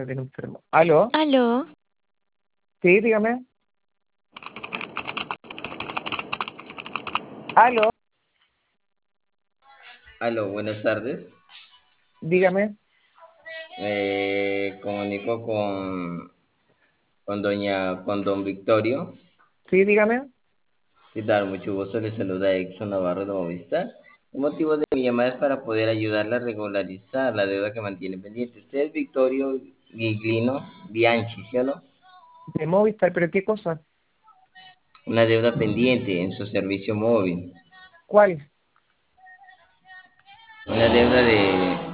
Tiene enfermo. ¿Aló? Aló, Sí, dígame. ¿Aló? Aló, buenas tardes. Dígame. Comunico con don Victorio. Sí, dígame. ¿Qué tal? Mucho gusto. Le saluda Exxon Navarro de Movistar. El motivo de mi llamada es para poder ayudarle a regularizar la deuda que mantiene pendiente. Usted es Victorio Giglino Bianchi, ¿sí o no? De Movistar, ¿pero qué cosa? Una deuda pendiente en su servicio móvil. ¿Cuál? Una deuda